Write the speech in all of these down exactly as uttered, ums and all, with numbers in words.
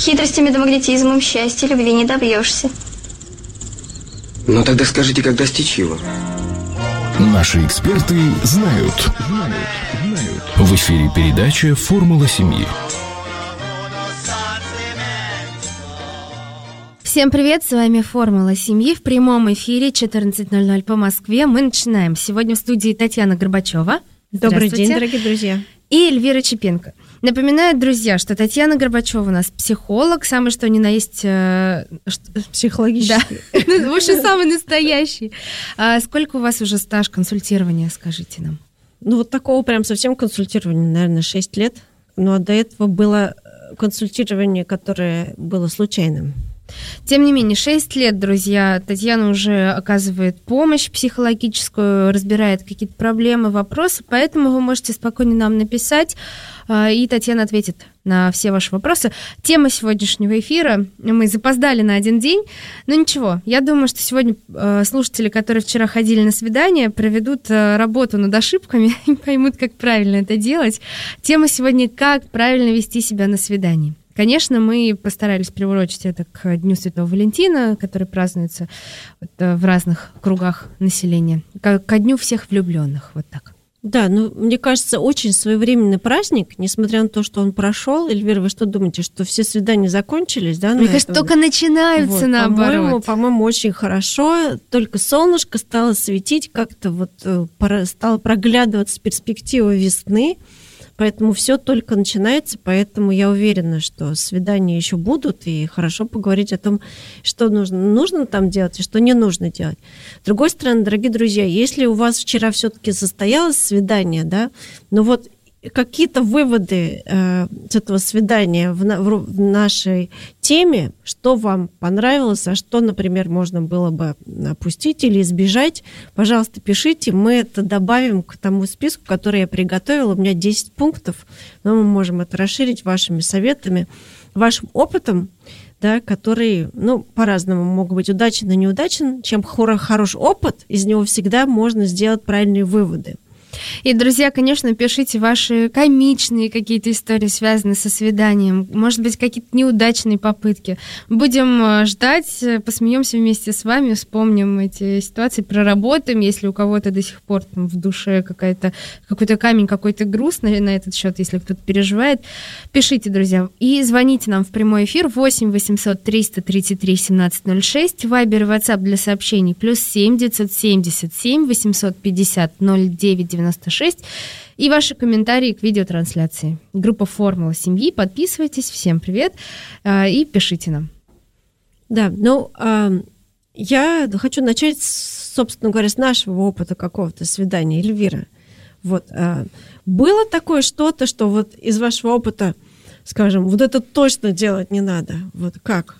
Хитростями да магнетизмом счастья, любви не добьешься. Ну тогда скажите, как достичь его? Наши эксперты знают. Знают, знают. В эфире передача «Формула семьи». Всем привет, с вами «Формула семьи» в прямом эфире четырнадцать ноль ноль по Москве. Мы начинаем. Сегодня в студии Татьяна Горбачева. Добрый день, дорогие друзья. И Эльвира Чепенко. Напоминаю, друзья, что Татьяна Горбачева у нас психолог, самый что ни на есть... Э, что, психологический. Да, в общем, самый настоящий. А сколько у вас уже стаж консультирования, скажите нам? Ну, вот такого прям совсем консультирования, наверное, шесть лет. Ну, а до этого было консультирование, которое было случайным. Тем не менее, шесть лет, друзья, Татьяна уже оказывает помощь психологическую, разбирает какие-то проблемы, вопросы, поэтому вы можете спокойно нам написать, и Татьяна ответит на все ваши вопросы. Тема сегодняшнего эфира, мы запоздали на один день, но ничего, я думаю, что сегодня слушатели, которые вчера ходили на свидание, проведут работу над ошибками и поймут, как правильно это делать. Тема сегодня «Как правильно вести себя на свидании». Конечно, мы постарались приурочить это к Дню Святого Валентина, который празднуется вот в разных кругах населения, ко Дню всех влюбленных, вот так. Да, ну, мне кажется, очень своевременный праздник, несмотря на то, что он прошел. Эльвира, вы что думаете, что все свидания закончились, да? Мне кажется, только начинаются, вот, наоборот. По-моему, по-моему, очень хорошо. Только солнышко стало светить, как-то вот стало проглядываться перспектива весны. Поэтому все только начинается, поэтому я уверена, что свидания еще будут, и хорошо поговорить о том, что нужно, нужно там делать и что не нужно делать. С другой стороны, дорогие друзья, если у вас вчера все-таки состоялось свидание, да, ну вот какие-то выводы э, с этого свидания в, на, в нашей теме, что вам понравилось, а что, например, можно было бы опустить или избежать, пожалуйста, пишите, мы это добавим к тому списку, который я приготовила. У меня десять пунктов, но мы можем это расширить вашими советами, вашим опытом, да, который, ну, по-разному могут быть удачен и неудачен. Чем хороший опыт, из него всегда можно сделать правильные выводы. И, друзья, конечно, пишите ваши комичные какие-то истории, связанные со свиданием, может быть, какие-то неудачные попытки. Будем ждать, посмеемся вместе с вами, вспомним эти ситуации, проработаем, если у кого-то до сих пор там в душе какая-то, какой-то камень, какой-то груз на, на этот счет, если кто-то переживает. Пишите, друзья, и звоните нам в прямой эфир восемь восемьсот триста тридцать три семнадцать ноль шесть, Вайбер и WhatsApp для сообщений плюс семь девятьсот семьдесят семь восемьсот пятьдесят ноль девять девяносто шесть и ваши комментарии к видеотрансляции. Группа «Формула семьи». Подписывайтесь. Всем привет. И пишите нам. Да, ну, я хочу начать, собственно говоря, с нашего опыта какого-то свидания, Эльвира. Вот. Было такое что-то, что вот из вашего опыта, скажем, вот это точно делать не надо? Вот как?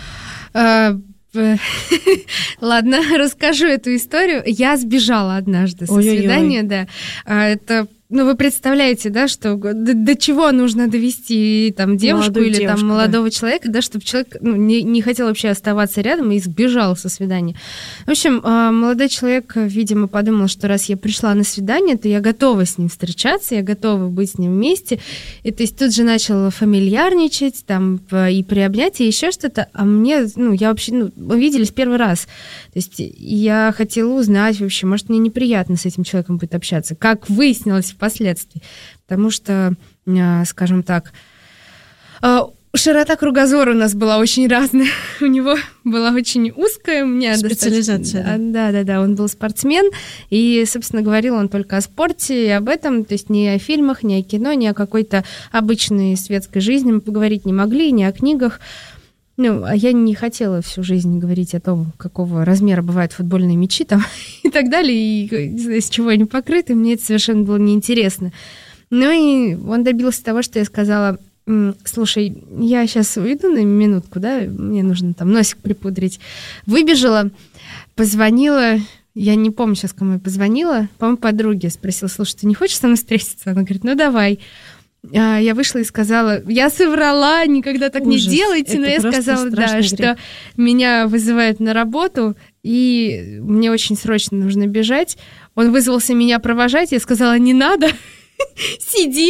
Ладно, расскажу эту историю. Я сбежала однажды со Ой-ой-ой. свидания, да. Это, ну, вы представляете, да, что до, до чего нужно довести там девушку Молодую или девушку, там молодого да. человека, да, чтобы человек ну, не, не хотел вообще оставаться рядом и сбежал со свидания. В общем, молодой человек, видимо, подумал, что раз я пришла на свидание, то я готова с ним встречаться, я готова быть с ним вместе. И то есть тут же начал фамильярничать, там, и приобнять, и еще что-то. А мне, ну, я вообще, ну, мы виделись первый раз. То есть я хотела узнать вообще, может, мне неприятно с этим человеком будет общаться, как выяснилось впоследствии. Потому что, скажем так, широта кругозора у нас была очень разная. У него была очень узкая, у меня специализация. Достаточно... Да, да, да. Он был спортсмен, и, собственно, говорил он только о спорте и об этом, то есть ни о фильмах, ни о кино, ни о какой-то обычной светской жизни мы поговорить не могли, ни о книгах. Ну, а я не хотела всю жизнь говорить о том, какого размера бывают футбольные мячи там и так далее, и из чего они покрыты. Мне это совершенно было неинтересно. Ну и он добился того, что я сказала: слушай, я сейчас уйду на минутку, да, мне нужно там носик припудрить. Выбежала, позвонила, я не помню сейчас, кому я позвонила, по-моему, подруге, спросила: слушай, ты не хочешь со мной встретиться? Она говорит: ну давай. Я вышла и сказала: я соврала, никогда так Ужас. не делайте, это но я сказала, да, грех. что меня вызывают на работу, и мне очень срочно нужно бежать. Он вызвался меня провожать, я сказала: не надо, сиди.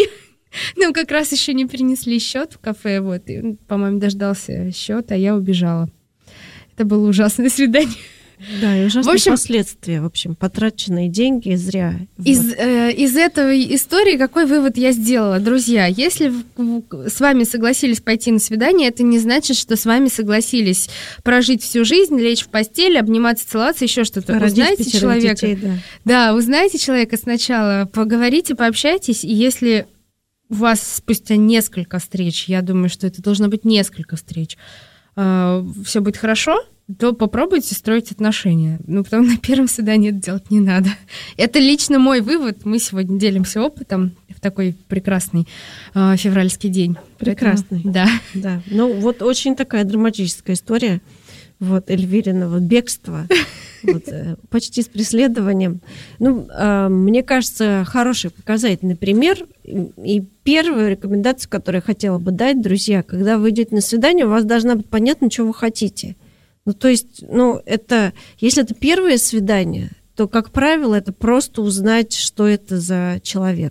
Нам как раз еще не принесли счет в кафе, вот, и он, по-моему, дождался счет, а я убежала. Это было ужасное свидание. Да, и ужасные В общем, последствия, в общем, потраченные деньги зря. Из, Вот. э, из этой истории какой вывод я сделала? Друзья, если в- в- с вами согласились пойти на свидание, это не значит, что с вами согласились прожить всю жизнь, лечь в постель, обниматься, целоваться, еще что-то. Родить Узнайте пятерых человека. детей, да. Да, узнайте человека сначала, поговорите, пообщайтесь, и если у вас спустя несколько встреч, я думаю, что это должно быть несколько встреч, все будет хорошо, то попробуйте строить отношения. Ну, потом на первом свидании это делать не надо. Это лично мой вывод. Мы сегодня делимся опытом в такой прекрасный э, февральский день. Прекрасный. Поэтому, да. Да, ну вот очень такая драматическая история вот Эльвириного бегства, вот, э, почти с преследованием. Ну, э, мне кажется, хороший показательный пример. И первую рекомендацию, которую я хотела бы дать, друзья, когда вы идете на свидание, у вас должна быть понятно, что вы хотите. Ну, то есть, ну, это, если это первое свидание, то, как правило, это просто узнать, что это за человек.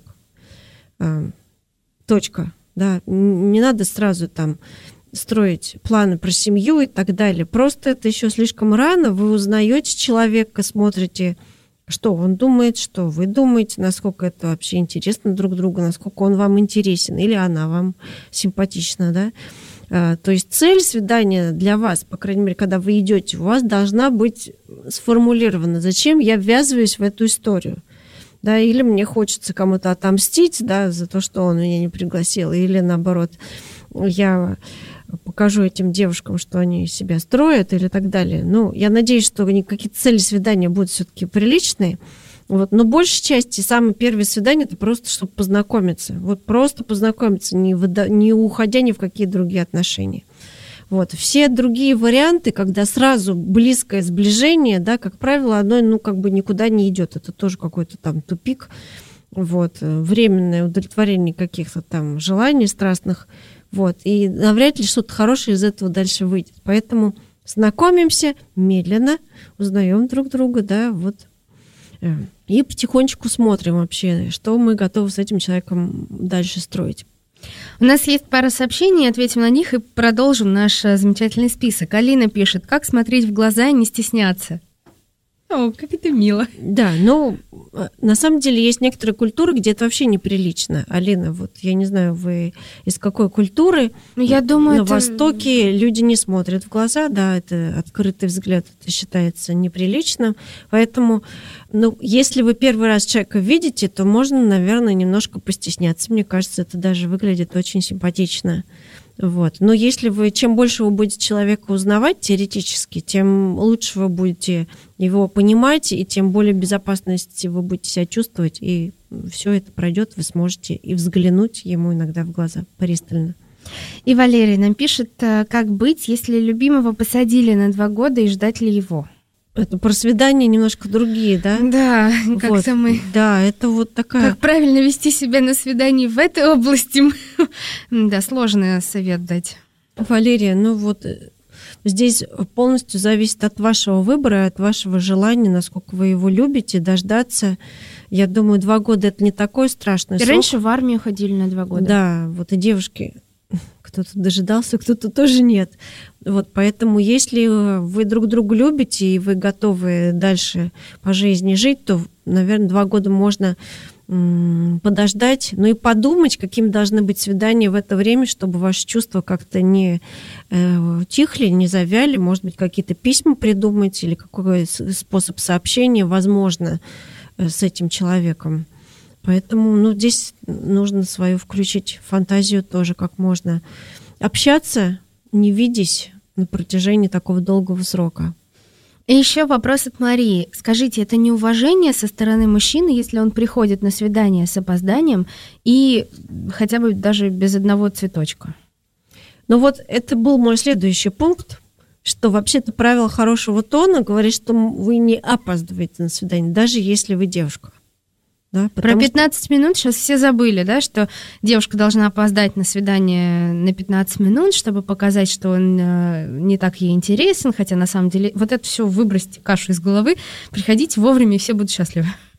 Э, точка. Да, не надо сразу там строить планы про семью и так далее. Просто это еще слишком рано. Вы узнаете человека, смотрите, что он думает, что вы думаете, насколько это вообще интересно друг другу, насколько он вам интересен или она вам симпатична, да. А, то есть цель свидания для вас, по крайней мере, когда вы идете, у вас должна быть сформулирована, зачем я ввязываюсь в эту историю. Да, или мне хочется кому-то отомстить, да, за то, что он меня не пригласил, или наоборот, я покажу этим девушкам, что они себя строят, или так далее. Ну, я надеюсь, что какие-то цели свидания будут все-таки приличные. Вот. Но большей части самое первое свидание это просто, чтобы познакомиться. Вот просто познакомиться, не, выда- не уходя ни в какие другие отношения. Вот. Все другие варианты, когда сразу близкое сближение, да, как правило, оно ну, как бы никуда не идет. Это тоже какой-то там тупик. Вот. Временное удовлетворение каких-то там желаний страстных. Вот. И навряд ли что-то хорошее из этого дальше выйдет. Поэтому знакомимся медленно, узнаем друг друга, да, вот. И потихонечку смотрим вообще, что мы готовы с этим человеком дальше строить. У нас есть пара сообщений, ответим на них и продолжим наш замечательный список. Алина пишет, как смотреть в глаза и не стесняться. О, как это мило. Да, но на самом деле есть некоторые культуры, где это вообще неприлично. Алина, вот я не знаю, вы из какой культуры? Ну, я думаю, на это... Востоке люди не смотрят в глаза, да, это открытый взгляд, это считается неприличным. Поэтому, ну, если вы первый раз человека видите, то можно, наверное, немножко постесняться. Мне кажется, это даже выглядит очень симпатично. Вот. Но если вы, чем больше вы будете человека узнавать теоретически, тем лучше вы будете его понимать, и тем более безопасности вы будете себя чувствовать, и все это пройдет, вы сможете и взглянуть ему иногда в глаза пристально. И Валерий нам пишет, как быть, если любимого посадили на два года и ждать ли его? Это про свидания немножко другие, да? Да, как-то вот. мы... Да, это вот такая... Как правильно вести себя на свидании в этой области? Да, сложный совет дать. Валерия, ну вот здесь полностью зависит от вашего выбора, от вашего желания, насколько вы его любите, дождаться. Я думаю, два года это не такой страшный срок. Раньше в армию ходили на два года. Да, вот и девушки... Кто-то дожидался, кто-то тоже нет. Вот, поэтому если вы друг друга любите и вы готовы дальше по жизни жить, то, наверное, два года можно м- подождать, ну и подумать, каким должны быть свидания в это время, чтобы ваши чувства как-то не э, тихли, не завяли. Может быть, какие-то письма придумать или какой способ сообщения возможно э, с этим человеком. Поэтому ну, здесь нужно свою включить фантазию тоже, как можно общаться, не видясь на протяжении такого долгого срока. И еще вопрос от Марии. Скажите, это неуважение со стороны мужчины, если он приходит на свидание с опозданием и хотя бы даже без одного цветочка? Ну вот это был мой следующий пункт, что вообще-то правило хорошего тона говорит, что вы не опаздываете на свидание, даже если вы девушка. Да, Про пятнадцать что... минут сейчас все забыли, да, что девушка должна опоздать на свидание на пятнадцать минут, чтобы показать, что он э, не так ей интересен, хотя на самом деле вот это все выбросьте кашу из головы, приходите вовремя, и все будут счастливы.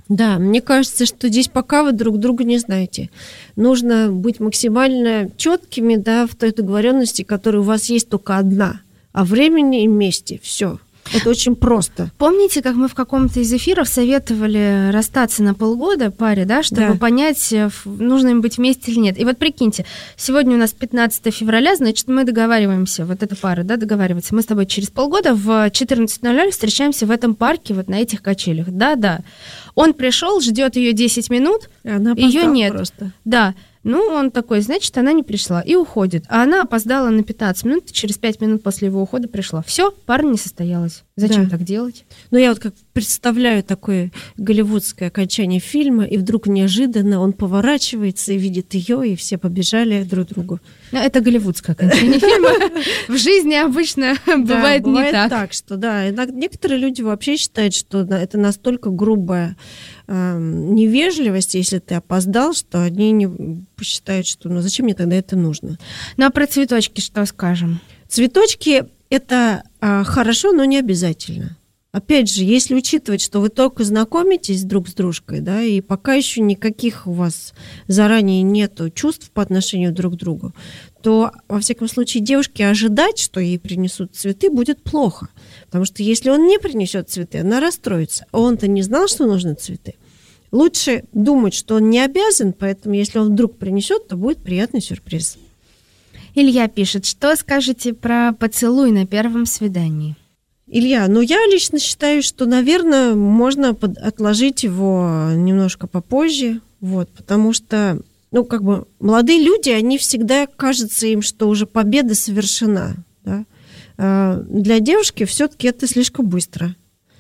Да, мне кажется, что здесь пока вы друг друга не знаете. Нужно быть максимально четкими, да, в той договоренности, которая у вас есть только одна. О времени и месте. Все. Это очень просто. Помните, как мы в каком-то из эфиров советовали расстаться на полгода паре, да, чтобы Да. понять, нужно им быть вместе или нет. И вот прикиньте, сегодня у нас пятнадцатое февраля, значит, мы договариваемся, вот эта пара, да, договаривается. Мы с тобой через полгода в четырнадцать ноль ноль встречаемся в этом парке, вот на этих качелях. Да-да. Он пришел, ждет ее десять минут, Она ее опоздала нет. просто. Да. Ну, он такой, значит, она не пришла и уходит. А она опоздала на пятнадцать минут, через пять минут после его ухода пришла. Все, пара не состоялась. Зачем Да. так делать? Ну, я вот как представляю такое голливудское окончание фильма, и вдруг неожиданно он поворачивается и видит ее, и все побежали друг к другу. Ну, это голливудское окончание фильма. В жизни обычно бывает Да, не так. так, что да. Иногда некоторые люди вообще считают, что на- это настолько грубая эм, невежливость, если ты опоздал, что они не посчитают, что ну зачем мне тогда это нужно. Ну, а про цветочки что скажем? Цветочки это а, хорошо, но не обязательно. Опять же, если учитывать, что вы только знакомитесь друг с дружкой, да, и пока еще никаких у вас заранее нету чувств по отношению друг к другу, то, во всяком случае, девушке ожидать, что ей принесут цветы, будет плохо. Потому что если он не принесет цветы, она расстроится. А он-то не знал, что нужны цветы. Лучше думать, что он не обязан, поэтому если он вдруг принесет, то будет приятный сюрприз. Илья пишет, что скажете про поцелуй на первом свидании? Илья, ну я лично считаю, что, наверное, можно под- отложить его немножко попозже, вот, потому что, ну, как бы, молодые люди, они всегда кажется им, что уже победа совершена, да. А для девушки все-таки это слишком быстро.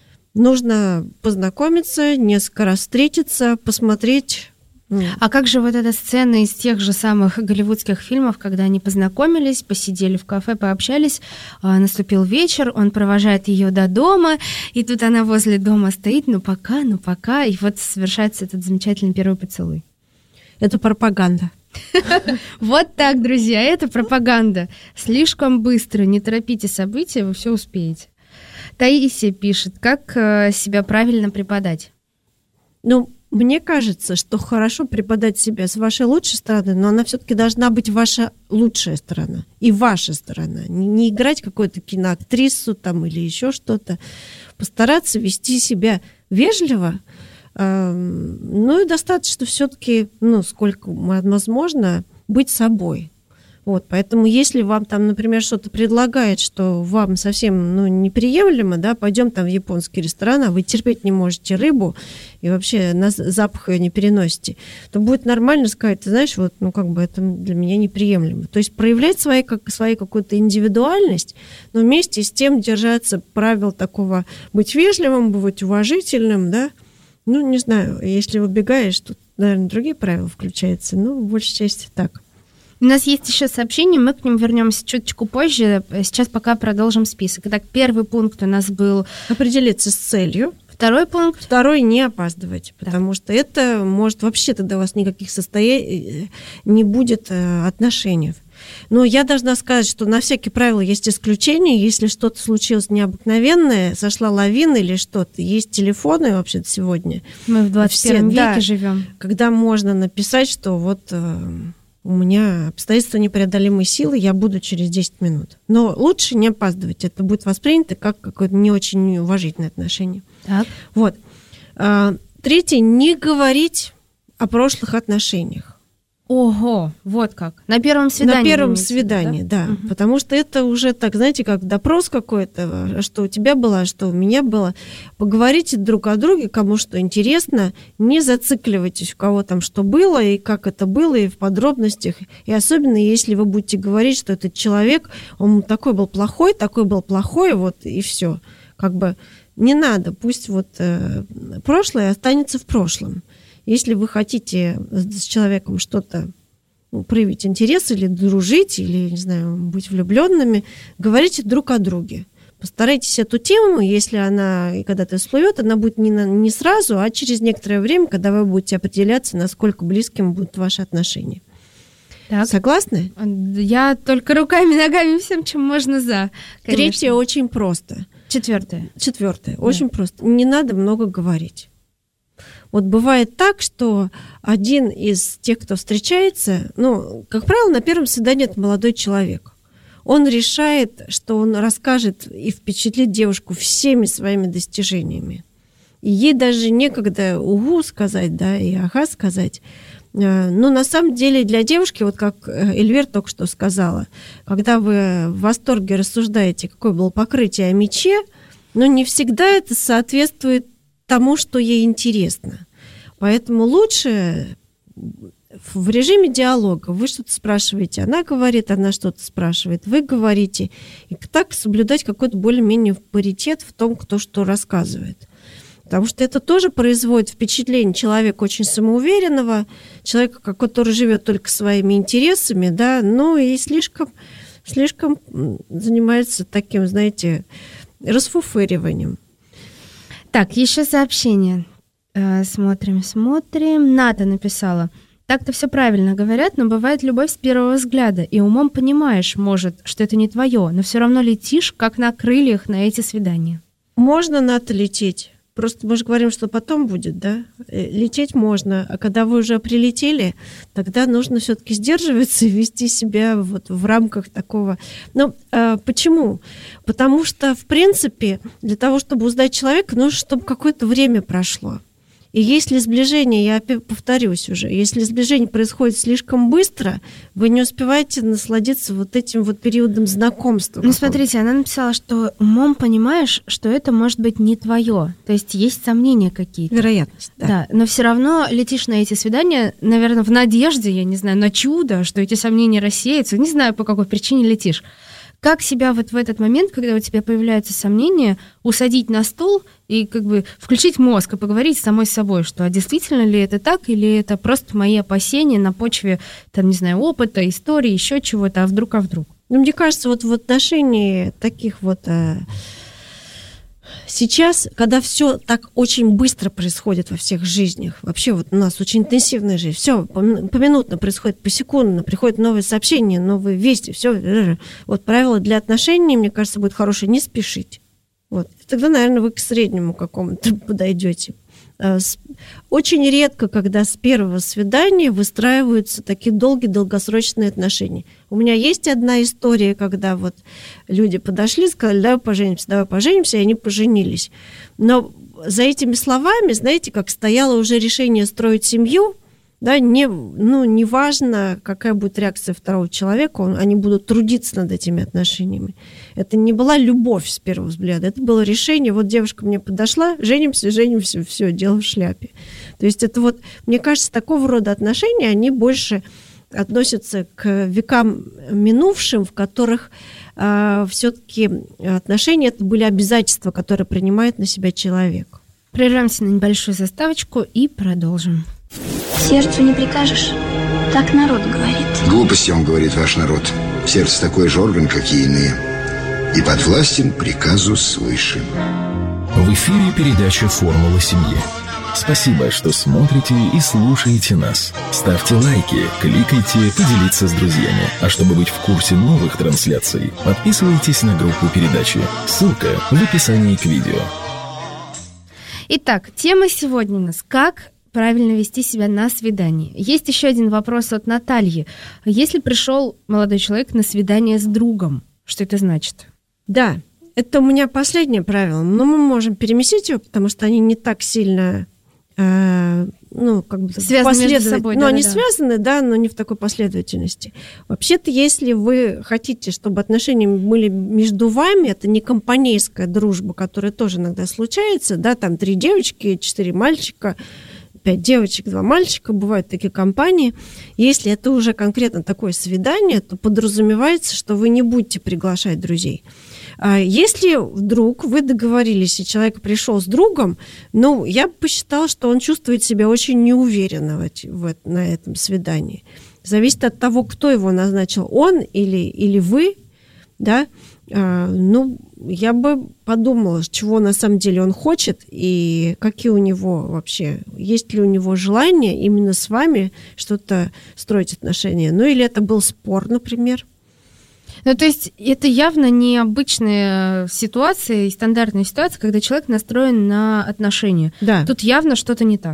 Нужно познакомиться, несколько раз встретиться, посмотреть. А как же вот эта сцена из тех же самых голливудских фильмов, когда они познакомились, посидели в кафе, пообщались, а, наступил вечер, он провожает ее до дома, и тут она возле дома стоит, ну пока, ну пока, и вот совершается этот замечательный первый поцелуй. Это пропаганда. Вот так, друзья, это пропаганда. Слишком быстро, не торопите события, вы все успеете. Таисия пишет, как э, себя правильно преподать? Ну, мне кажется, что хорошо преподать себя с вашей лучшей стороны, но она все-таки должна быть ваша лучшая сторона и ваша сторона. Не, не играть какую-то киноактрису там или еще что-то. Постараться вести себя вежливо. Э, ну и достаточно все-таки, ну, сколько возможно, быть собой. Вот, поэтому если вам там, например, что-то предлагает, что вам совсем ну, неприемлемо, да, пойдем там в японский ресторан, а вы терпеть не можете рыбу и вообще на запах ее не переносите, то будет нормально сказать, ты знаешь, вот, ну, как бы это для меня неприемлемо. То есть проявлять свои, как, свою какую-то индивидуальность, но вместе с тем держаться правил такого быть вежливым, быть уважительным, да. Ну, не знаю, если выбегаешь, тут, наверное, другие правила включаются, но в большей части так. У нас есть еще сообщение, мы к ним вернемся чуточку позже. Сейчас пока продолжим список. Итак, первый пункт у нас был... Определиться с целью. Второй пункт. Второй — не опаздывать, потому да. что это может вообще тогда у вас никаких состояний не будет отношений. Но я должна сказать, что на всякие правила есть исключения. Если что-то случилось необыкновенное, сошла лавина или что-то, есть телефоны вообще-то сегодня. Мы в двадцать первом Все, веке да, живем. Когда можно написать, что вот... у меня обстоятельства непреодолимой силы, я буду через десять минут. Но лучше не опаздывать. Это будет воспринято как какое-то не очень уважительное отношение. Так. Вот. А, третье. Не говорить о прошлых отношениях. Ого, вот как. На первом свидании. На первом имеете, свидании, да. да. Угу. Потому что это уже так, знаете, как допрос какой-то, что у тебя было, что у меня было. Поговорите друг о друге, кому что интересно. Не зацикливайтесь, у кого там что было, и как это было, и в подробностях. И особенно, если вы будете говорить, что этот человек, он такой был плохой, такой был плохой, вот, и все. Как бы не надо, пусть вот э, прошлое останется в прошлом. Если вы хотите с человеком что-то ну, проявить интерес или дружить, или, не знаю, быть влюбленными, говорите друг о друге. Постарайтесь эту тему, если она когда-то всплывет, она будет не, на, не сразу, а через некоторое время, когда вы будете определяться, насколько близкими будут ваши отношения. Так. Согласны? Я только руками, ногами, всем, чем можно за. Конечно. Третье очень просто. Четвертое. Четвертое. Да. Очень просто. Не надо много говорить. Вот бывает так, что один из тех, кто встречается, ну, как правило, на первом свидании это молодой человек. Он решает, что он расскажет и впечатлит девушку всеми своими достижениями. И ей даже некогда угу сказать, да, и ага сказать. Но на самом деле для девушки, вот как Эльвира только что сказала, когда вы в восторге рассуждаете, какое было покрытие о мече, но не всегда это соответствует тому, что ей интересно. Поэтому лучше в режиме диалога вы что-то спрашиваете, она говорит, она что-то спрашивает, вы говорите, и так соблюдать какой-то более-менее паритет в том, кто что рассказывает. Потому что это тоже производит впечатление человека очень самоуверенного, человека, который живет только своими интересами, да, ну и слишком, слишком занимается таким, знаете, расфуфыриванием. Так, еще сообщение. Смотрим, смотрим. Ната написала. Так-то все правильно говорят, но бывает любовь с первого взгляда, и умом понимаешь, может, что это не твое, но все равно летишь, как на крыльях, на эти свидания. Можно, Ната, лететь. Просто мы же говорим, что потом будет, да? Лететь можно, а когда вы уже прилетели, тогда нужно все-таки сдерживаться и вести себя вот в рамках такого. Ну, а почему? Потому что, в принципе, для того, чтобы узнать человека, нужно, чтобы какое-то время прошло. И если сближение, я опять повторюсь уже, если сближение происходит слишком быстро, вы не успеваете насладиться вот этим вот периодом знакомства. Ну, смотрите, она написала, что умом понимаешь, что это может быть не твое. То есть есть сомнения какие-то. Вероятность, да. Да, но все равно летишь на эти свидания, наверное, в надежде, я не знаю, на чудо, что эти сомнения рассеются. Не знаю, по какой причине летишь. Как себя вот в этот момент, когда у тебя появляются сомнения, усадить на стул и как бы включить мозг и поговорить с самой собой, что а действительно ли это так, или это просто мои опасения на почве, там, не знаю, опыта, истории, еще чего-то, а вдруг, а вдруг? Ну, мне кажется, вот в отношении таких вот... Э, сейчас, когда все так очень быстро происходит во всех жизнях, вообще вот у нас очень интенсивная жизнь, все поминутно происходит, посекундно, приходят новые сообщения, новые вести, все. Вот правило для отношений, мне кажется, будет хорошее: не спешить. Вот. Тогда, наверное, вы к среднему какому-то подойдете. Очень редко, когда с первого свидания выстраиваются такие долгие, долгосрочные отношения. У меня есть одна история, когда вот люди подошли, сказали: давай поженимся, давай поженимся, и они поженились. Но за этими словами, знаете, как стояло уже решение строить семью, да, не, ну, неважно, какая будет реакция второго человека, он, они будут трудиться над этими отношениями. Это не была любовь с первого взгляда, это было решение: вот девушка мне подошла, женимся, женимся, все, дело в шляпе. То есть это вот, мне кажется, такого рода отношения, они больше относятся к векам минувшим, в которых э, все-таки отношения это были обязательства, которые принимает на себя человек. Прервемся на небольшую заставочку и продолжим. Сердцу не прикажешь, так народ говорит. Глупости вам говорит ваш народ. Сердце такой же орган, как и иные, и подвластен приказу свыше. В эфире передача «Формула семьи». Спасибо, что смотрите и слушаете нас. Ставьте лайки, кликайте, поделиться с друзьями. А чтобы быть в курсе новых трансляций, подписывайтесь на группу передачи. Ссылка в описании к видео. Итак, тема сегодня у нас: как правильно вести себя на свидании. Есть еще один вопрос от Натальи. Если пришел молодой человек на свидание с другом, что это значит? Да, это у меня последнее правило, но мы можем переместить его, потому что они не так сильно э, ну, как бы связаны между собой. Ну, да, они да, связаны, да, но не в такой последовательности. Вообще-то, если вы хотите, чтобы отношения были между вами, это не компанейская дружба, которая тоже иногда случается, да, там три девочки, четыре мальчика, пять девочек, два мальчика, бывают такие компании. Если это уже конкретно такое свидание, то подразумевается, что вы не будете приглашать друзей. А если вдруг вы договорились, и человек пришел с другом, ну, я бы посчитала, что он чувствует себя очень неуверенно в, в, на этом свидании. Зависит от того, кто его назначил, он или, или вы, да. А, ну, я бы подумала, чего на самом деле он хочет и какие у него вообще, есть ли у него желание именно с вами что-то строить отношения. Ну, или это был спор, например. Ну, то есть это явно необычная ситуация и стандартная ситуация, когда человек настроен на отношения. Да. Тут явно что-то не так.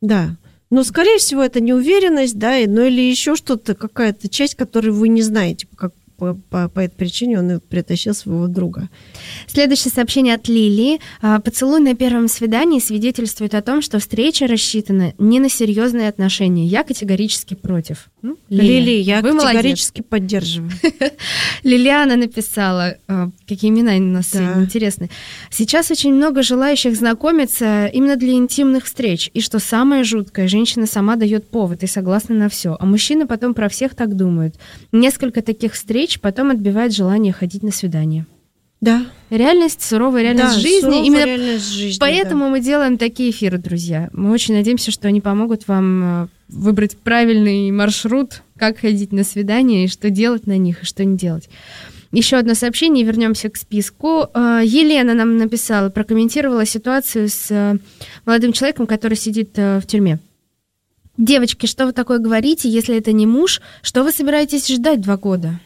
Да. Но, скорее всего, это неуверенность, да, ну или еще что-то, какая-то часть, которую вы не знаете, как по, по, по этой причине он и притащил своего друга. Следующее сообщение от Лилии. Поцелуй на первом свидании свидетельствует о том, что встреча рассчитана не на серьезные отношения. Я категорически против. Ну, Лилия, Лили, я вы категорически молодец. Поддерживаю. Лилиана написала, какие имена у нас да. интересные. Сейчас очень много желающих знакомиться именно для интимных встреч. И что самое жуткое, женщина сама дает повод и согласна на все. А мужчины потом про всех так думают. Несколько таких встреч потом отбивает желание ходить на свидание. Да. Реальность, суровая реальность да, жизни. Суровая Именно реальность жизни, поэтому да. мы делаем такие эфиры, друзья. Мы очень надеемся, что они помогут вам выбрать правильный маршрут, как ходить на свидание, и что делать на них, и что не делать. Еще одно сообщение, и вернемся к списку. Елена нам написала, прокомментировала ситуацию с молодым человеком, который сидит в тюрьме. Девочки, что вы такое говорите, если это не муж? Что вы собираетесь ждать два года?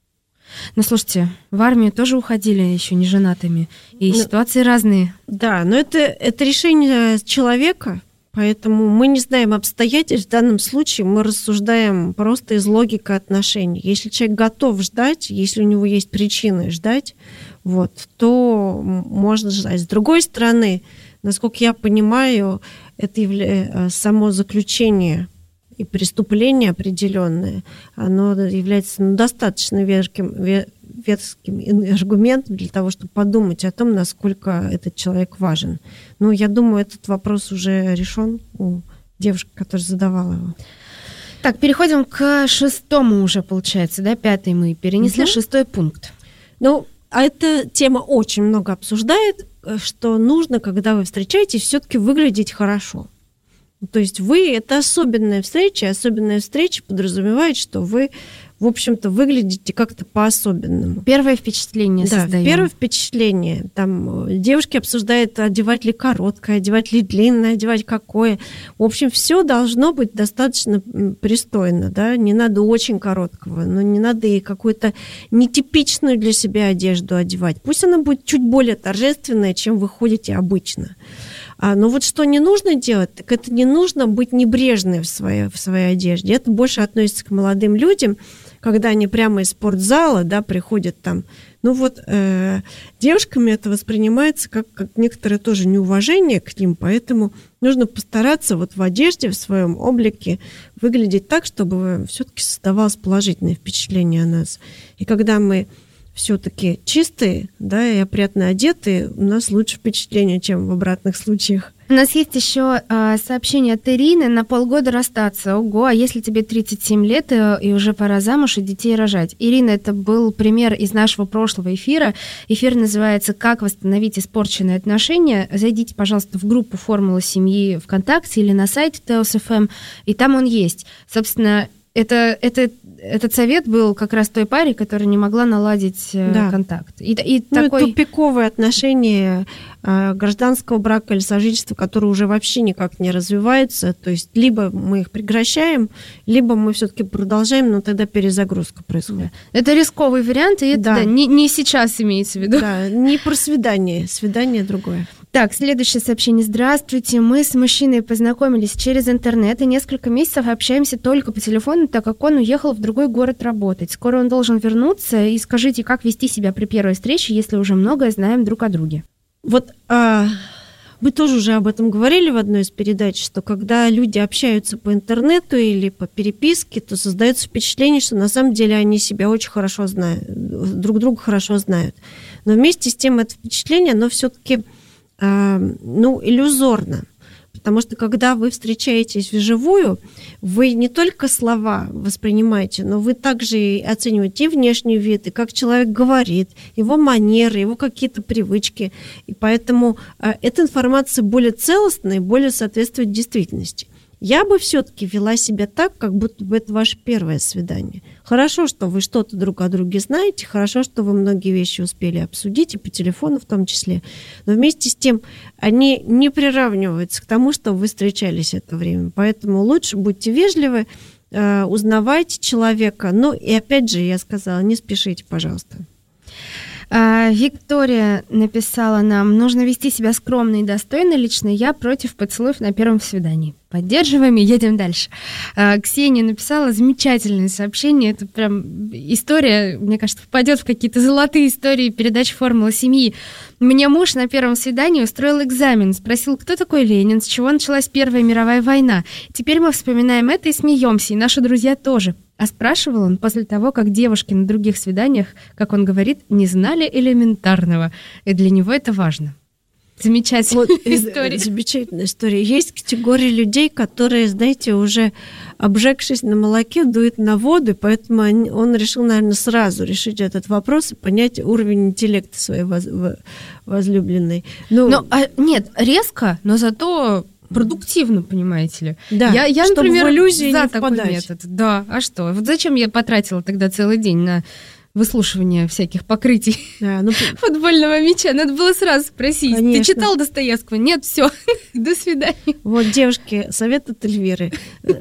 Ну, слушайте, в армию тоже уходили еще не женатыми, и ну, ситуации разные. Да, но это, это решение человека, поэтому мы не знаем обстоятельств. В данном случае мы рассуждаем просто из логики отношений. Если человек готов ждать, если у него есть причины ждать, вот, то можно ждать. С другой стороны, насколько я понимаю, это явля... само заключение и преступление определенное, оно является ну, достаточно веским, веским аргументом для того, чтобы подумать о том, насколько этот человек важен. Ну, я думаю, этот вопрос уже решен у девушки, которая задавала его. Так, переходим к шестому уже, получается, да, пятый мы перенесли, угу. Шестой пункт. Ну, а эта тема очень много обсуждает, что нужно, когда вы встречаетесь, все-таки выглядеть хорошо. То есть вы, это особенная встреча, особенная встреча подразумевает, что вы, в общем-то, выглядите как-то по-особенному. Первое впечатление да, создаем. Первое впечатление. Там девушки обсуждают, одевать ли короткое, одевать ли длинное, одевать какое. В общем, все должно быть достаточно пристойно, да, не надо очень короткого, но не надо и какую-то нетипичную для себя одежду одевать. Пусть она будет чуть более торжественная, чем вы ходите обычно. А, но вот что не нужно делать, так это не нужно быть небрежной в своей, в своей одежде. Это больше относится к молодым людям, когда они прямо из спортзала, да, приходят там. Ну вот э, девушками это воспринимается как, как некоторое тоже неуважение к ним, поэтому нужно постараться вот в одежде, в своем облике выглядеть так, чтобы все-таки создавалось положительное впечатление о нас. И когда мы все-таки чистые, да, и опрятно одетые, у нас лучше впечатление, чем в обратных случаях. У нас есть еще э, сообщение от Ирины: на полгода расстаться. Ого, а если тебе тридцать семь лет, и, и уже пора замуж и детей рожать? Ирина, это был пример из нашего прошлого эфира. Эфир называется «Как восстановить испорченные отношения». Зайдите, пожалуйста, в группу «Формула семьи» ВКонтакте или на сайте Теос эф эм, и там он есть. Собственно, это, это, этот совет был как раз той паре, которая не могла наладить да. контакт. И, и ну, такой... тупиковые отношения э, гражданского брака или сожительства, которые уже вообще никак не развиваются. То есть либо мы их прекращаем, либо мы все-таки продолжаем, но тогда перезагрузка происходит. Да. Это рисковый вариант, и это да. Да, не, не сейчас имеется в виду. Да, не про свидание. Свидание другое. Так, следующее сообщение. Здравствуйте, мы с мужчиной познакомились через интернет и несколько месяцев общаемся только по телефону, так как он уехал в другой город работать. Скоро он должен вернуться. И скажите, как вести себя при первой встрече, если уже многое знаем друг о друге? Вот а, вы тоже уже об этом говорили в одной из передач, что когда люди общаются по интернету или по переписке, то создается впечатление, что на самом деле они себя очень хорошо знают, друг друга хорошо знают. Но вместе с тем это впечатление, оно все-таки ну, иллюзорно. Потому что когда вы встречаетесь вживую, вы не только слова воспринимаете, но вы также и оцениваете и внешний вид, и как человек говорит, его манеры, его какие-то привычки. И поэтому эта информация более целостная и более соответствует действительности. Я бы все-таки вела себя так, как будто бы это ваше первое свидание. Хорошо, что вы что-то друг о друге знаете, хорошо, что вы многие вещи успели обсудить, и по телефону в том числе. Но вместе с тем они не приравниваются к тому, что вы встречались это время. Поэтому лучше будьте вежливы, э, узнавайте человека. Ну и опять же, я сказала, не спешите, пожалуйста. А, Виктория написала нам: нужно вести себя скромно и достойно. Лично я против поцелуев на первом свидании. Поддерживаем и едем дальше. Ксения написала замечательное сообщение. Это прям история, мне кажется, впадет в какие-то золотые истории передачи «Формула семьи». Мне муж на первом свидании устроил экзамен, спросил, кто такой Ленин, с чего началась Первая мировая война. Теперь мы вспоминаем это и смеемся, и наши друзья тоже. А спрашивал он после того, как девушки на других свиданиях, как он говорит, не знали элементарного. И для него это важно. Замечательная вот, история. Замечательная история. Есть категория людей, которые, знаете, уже обжегшись на молоке, дуют на воду, поэтому он решил, наверное, сразу решить этот вопрос и понять уровень интеллекта своей воз, возлюбленной. Ну, но, а, нет, резко, но зато продуктивно, понимаете ли. Да, я, я чтобы например, в иллюзии за не такой впадать. метод. Да, а что? Вот зачем я потратила тогда целый день на выслушивание всяких покрытий да, ну, футбольного мяча? Надо было сразу спросить. Конечно. Ты читал Достоевского? Нет, все, до свидания. Вот, девушки, совет от Эльвиры.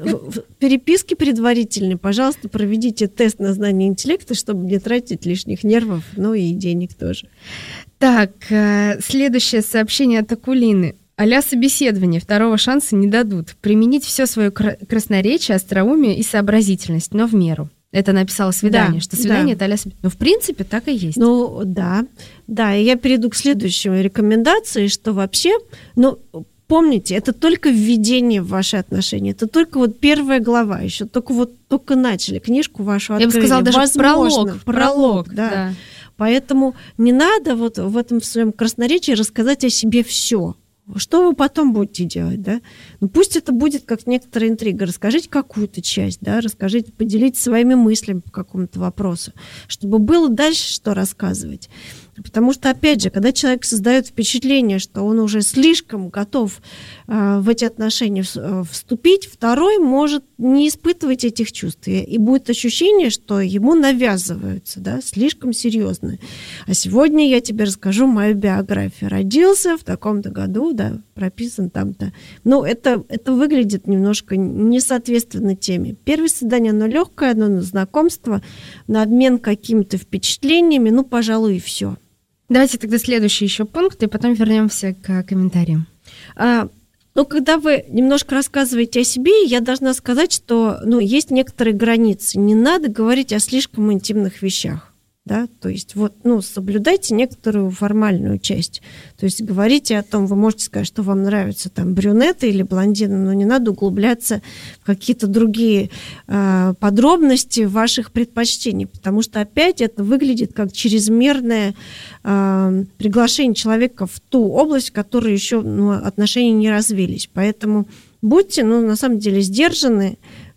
В переписке предварительной, пожалуйста, проведите тест на знание интеллекта, чтобы не тратить лишних нервов, ну и денег тоже. Так, следующее сообщение от Акулины. А-ля собеседование, второго шанса не дадут. Применить все свое красноречие, остроумие и сообразительность, но в меру. Это написала свидание, да, что свидание да. это а-ля собеседование. Ну, в принципе, так и есть. Ну, да. Да, и я перейду к следующей рекомендации, что вообще, ну, помните, это только введение в ваши отношения. Это только вот первая глава, еще только вот только начали книжку вашу открыли. Я бы сказала, даже Возможно, пролог. Пролог, да. да. Поэтому не надо вот в этом своем красноречии рассказать о себе все. Что вы потом будете делать, да? Ну, пусть это будет как некоторая интрига. Расскажите какую-то часть, да, расскажите, поделитесь своими мыслями по какому-то вопросу, чтобы было дальше что рассказывать. Потому что, опять же, когда человек создает впечатление, что он уже слишком готов э, в эти отношения вступить, второй может не испытывать этих чувств. И, и будет ощущение, что ему навязываются, да, слишком серьезно. А сегодня я тебе расскажу мою биографию. Родился в таком-то году, да, прописан там-то. Ну, это, это выглядит немножко несоответственно теме. Первое свидание, оно легкое, оно на знакомство, на обмен какими-то впечатлениями, ну, пожалуй, и все. Давайте тогда следующий еще пункт, и потом вернемся к комментариям. А, ну, когда вы немножко рассказываете о себе, я должна сказать, что ну, есть некоторые границы. Не надо говорить о слишком интимных вещах. Да? То есть вот, ну, соблюдайте некоторую формальную часть. То есть говорите о том, вы можете сказать, что вам нравятся там брюнеты или блондины, но не надо углубляться в какие-то другие э, подробности ваших предпочтений, потому что опять это выглядит как чрезмерное э, приглашение человека в ту область, в которой еще ну, отношения не развились. Поэтому будьте, ну, на самом деле, сдержаны.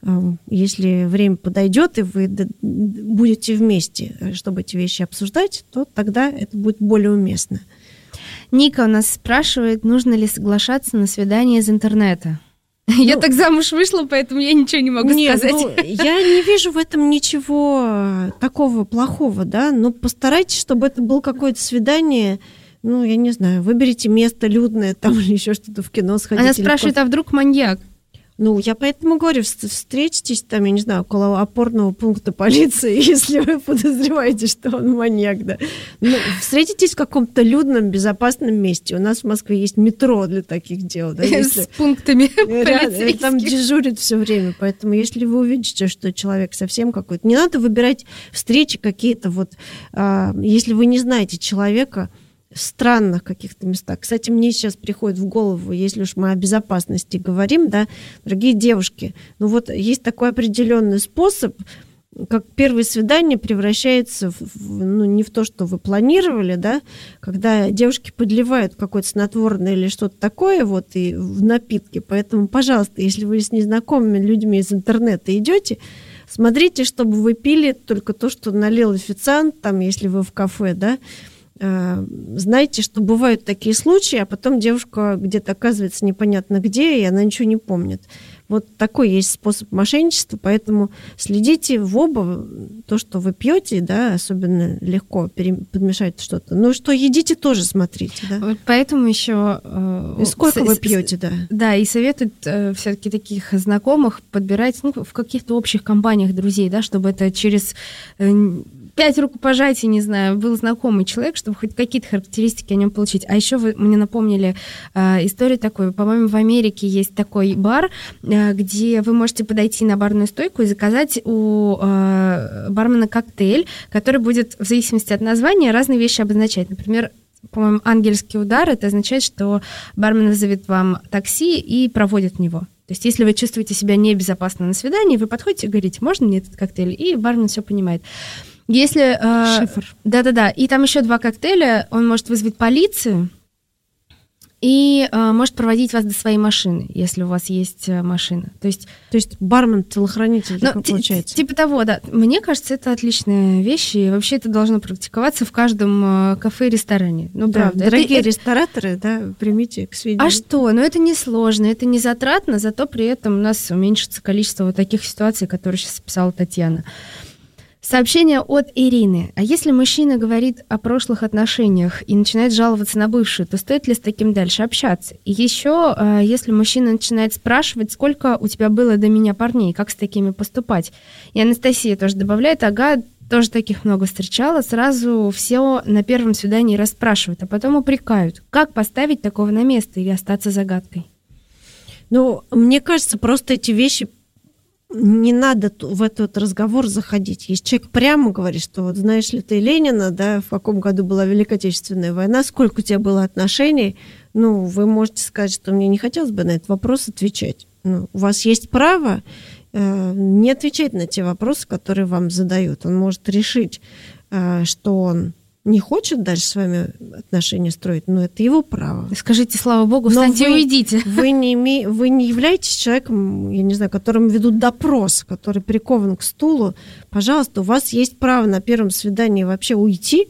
Если время подойдет, и вы будете вместе, чтобы эти вещи обсуждать, то тогда это будет более уместно. Ника у нас спрашивает, нужно ли соглашаться на свидание из интернета. Ну, я так замуж вышла, поэтому я ничего не могу нет, сказать. Ну, я не вижу в этом ничего такого плохого, да, но постарайтесь, чтобы это было какое-то свидание. Ну, я не знаю, выберите место людное, там или еще что-то в кино сходите. Она спрашивает, а вдруг маньяк? Ну, я поэтому говорю, встретитесь там, я не знаю, около опорного пункта полиции, если вы подозреваете, что он маньяк, да. Ну, встретитесь в каком-то людном, безопасном месте. У нас в Москве есть метро для таких дел, да. Если с пунктами полицейских. Там дежурит все время, поэтому если вы увидите, что человек совсем какой-то... Не надо выбирать встречи какие-то вот... А, если вы не знаете человека, в странных каких-то местах. Кстати, мне сейчас приходит в голову, если уж мы о безопасности говорим, да, дорогие девушки, ну вот есть такой определенный способ, как первое свидание превращается в, ну, не в то, что вы планировали, да, когда девушки подливают какое-то снотворное или что-то такое вот и в напитки. Поэтому, пожалуйста, если вы с незнакомыми людьми из интернета идете, смотрите, чтобы вы пили только то, что налил официант, там, если вы в кафе, да. Знаете, что бывают такие случаи, а потом девушка где-то оказывается непонятно где, и она ничего не помнит. Вот такой есть способ мошенничества, поэтому следите в оба, то, что вы пьете, да, особенно легко подмешать что-то. Ну, что едите, тоже смотрите, да. Вот поэтому еще... И сколько с, вы пьете, да. Да, и советуют э, все-таки таких знакомых подбирать ну, в каких-то общих компаниях друзей, да, чтобы это через... Э, пять рукопожатий, не знаю, был знакомый человек, чтобы хоть какие-то характеристики о нем получить. А еще вы мне напомнили э, историю такую. По-моему, в Америке есть такой бар, э, где вы можете подойти на барную стойку и заказать у э, бармена коктейль, который будет в зависимости от названия разные вещи обозначать. Например, по-моему, ангельский удар, это означает, что бармен вызовет вам такси и проводит в него. То есть, если вы чувствуете себя небезопасно на свидании, вы подходите и говорите, можно мне этот коктейль? И бармен все понимает. Если... Э, Шифр. Да-да-да. И там еще два коктейля. Он может вызвать полицию и э, может проводить вас до своей машины, если у вас есть э, машина. То есть, То есть бармен-телохранитель ну, такой т- получается. Типа того, да. Мне кажется, это отличная вещь, и вообще это должно практиковаться в каждом э, кафе и ресторане. Ну, Да, правда. дорогие Это- рестораторы, да, примите к сведению. А что? Ну, это не сложно, это не затратно, зато при этом у нас уменьшится количество вот таких ситуаций, которые сейчас описала Татьяна. Сообщение от Ирины. А если мужчина говорит о прошлых отношениях и начинает жаловаться на бывшую, то стоит ли с таким дальше общаться? И еще, э, если мужчина начинает спрашивать, сколько у тебя было до меня парней, как с такими поступать? И Анастасия тоже добавляет, ага, тоже таких много встречала, сразу все на первом свидании расспрашивают, а потом упрекают. Как поставить такого на место и остаться загадкой? Ну, мне кажется, просто эти вещи не надо ту- в этот разговор заходить. Если человек прямо говорит, что вот знаешь ли ты Ленина, да, в каком году была Великая Отечественная война, сколько у тебя было отношений, ну, вы можете сказать, что мне не хотелось бы на этот вопрос отвечать. Ну, у вас есть право э, не отвечать на те вопросы, которые вам задают. Он может решить, э, что он не хочет дальше с вами отношения строить, но это его право. Скажите, слава богу, Но встаньте и вы- уйдите. Вы не, име... вы не являетесь человеком, я не знаю, которым ведут допрос, который прикован к стулу. Пожалуйста, у вас есть право на первом свидании вообще уйти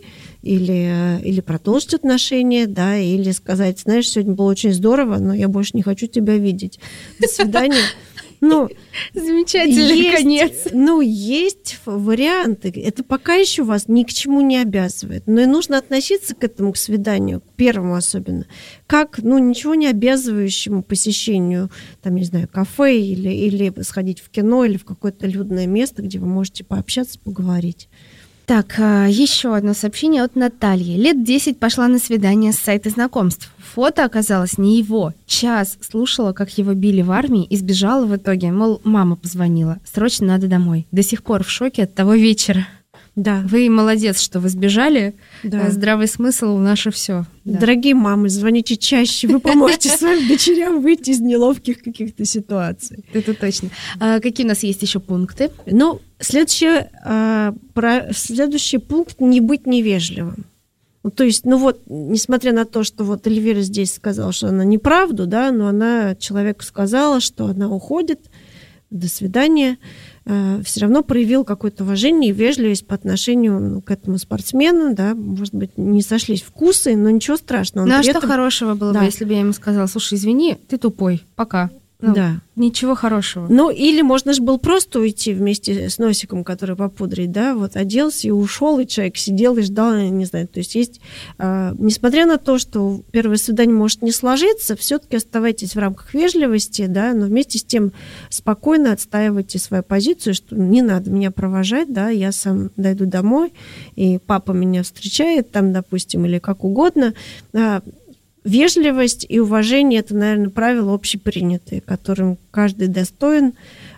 или, или продолжить отношения, да, или сказать, знаешь, сегодня было очень здорово, но я больше не хочу тебя видеть. До свидания. Ну, Замечательный есть, конец. ну, есть варианты. Это пока еще вас ни к чему не обязывает. Но и нужно относиться к этому, к свиданию, к первому особенно, как, ну, ничего не обязывающему посещению, там, не знаю, кафе или, или сходить в кино, или в какое-то людное место, где вы можете пообщаться, поговорить. Так, а, еще одно сообщение от Натальи. Лет десять пошла на свидание с сайта знакомств. Фото оказалось не его. Час слушала, как его били в армии, и сбежала в итоге. Мол, мама позвонила. Срочно надо домой. До сих пор в шоке от того вечера. Да. Вы молодец, что вы сбежали. Да. А Здравый смысл — наше все. Дорогие мамы, звоните чаще, вы поможете своим дочерям выйти из неловких каких-то ситуаций. Это точно. А какие у нас есть еще пункты? Ну, следующий, а, про, следующий пункт — не быть невежливым. Ну, то есть, ну вот, несмотря на то, что вот Эльвира здесь сказала, что она неправду, да, но она человеку сказала, что она уходит, до свидания, э, все равно проявил какое-то уважение и вежливость по отношению, ну, к этому спортсмену, да, может быть, не сошлись вкусы, но ничего страшного. Он Ну а при что этом- хорошего было Да. бы, если бы я ему сказала, слушай, извини, ты тупой, пока. Ну, Да. Ничего хорошего. Ну, или можно же было просто уйти вместе с носиком, который попудрить, да, вот оделся и ушел, и человек сидел и ждал, я не знаю, то есть есть, э, несмотря на то, что первое свидание может не сложиться, все-таки оставайтесь в рамках вежливости, да, но вместе с тем спокойно отстаивайте свою позицию, что не надо меня провожать, да, я сам дойду домой, и папа меня встречает там, допустим, или как угодно. А, Вежливость и уважение – это, наверное, правила общепринятые, которым каждый достоин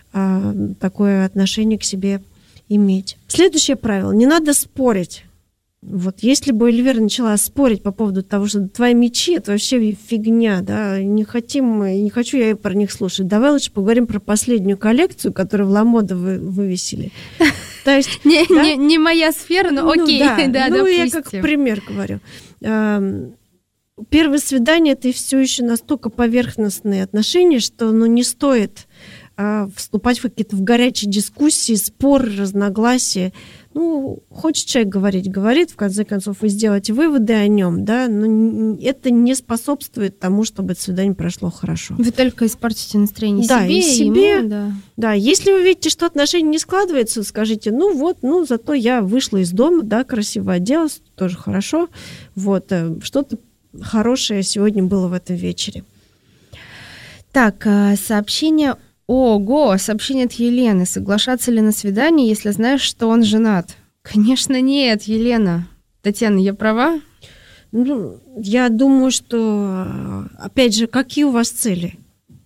а, такое отношение к себе иметь. Следующее правило – не надо спорить. Вот если бы Эльвира начала спорить по поводу того, что твои мечи – это вообще фигня, да, не хотим мы, не хочу я про них слушать. Давай лучше поговорим про последнюю коллекцию, которую в Ламода вы, вывесили. То есть, Не, да? не, не моя сфера, но Ну окей, да, да, ну, я допустим. как пример говорю. Эм, Первое свидание — это все еще настолько поверхностные отношения, что ну, не стоит а, вступать в какие-то в горячие дискуссии, споры, разногласия. Ну, хочет человек говорить, говорит, в конце концов, вы сделаете выводы о нем, да, но н- это не способствует тому, чтобы это свидание прошло хорошо. Вы только испортите настроение Да, себе и себе. ему, да. Да, если вы видите, что отношения не складываются, скажите, ну вот, ну зато я вышла из дома, да, красиво оделась, тоже хорошо, вот, э, что-то хорошее сегодня было в этом вечере. Так, а, сообщение... Ого, сообщение от Елены. Соглашаться ли на свидание, если знаешь, что он женат? Конечно, нет, Елена. Татьяна, я права? Ну, я думаю, что, опять же, какие у вас цели?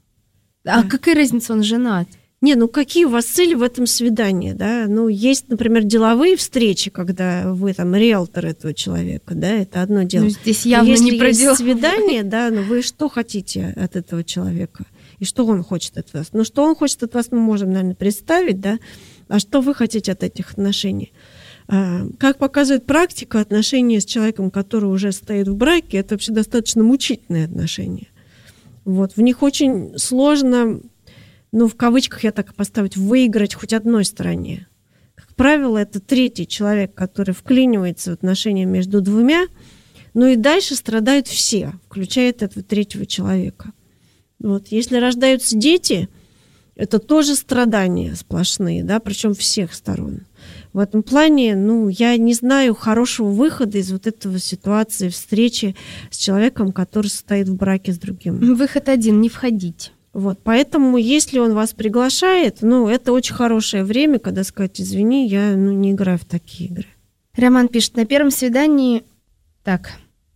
А Да. какая разница, он женат? Не, ну какие у вас цели в этом свидании, да? Ну, есть, например, деловые встречи, когда вы там риэлтор этого человека, да, это одно дело. Ну, здесь Но явно если не про есть дела. свидание, да, ну вы что хотите от этого человека? И что он хочет от вас? Ну, что он хочет от вас, мы можем, наверное, представить, да? А что вы хотите от этих отношений? А, как показывает практика, отношения с человеком, который уже стоит в браке, это вообще достаточно мучительные отношения. Вот, в них очень сложно, ну, в кавычках я так поставить, выиграть хоть одной стороне. Как правило, это третий человек, который вклинивается в отношения между двумя, ну и дальше страдают все, включая этого третьего человека. Вот. Если рождаются дети, это тоже страдания сплошные, да, причем всех сторон. В этом плане, ну, я не знаю хорошего выхода из вот этого ситуации встречи с человеком, который состоит в браке с другим. Выход один – не входить. Вот, поэтому, если он вас приглашает, ну, это очень хорошее время, когда сказать, извини, я ну, не играю в такие игры. Роман пишет, на первом свидании... Так,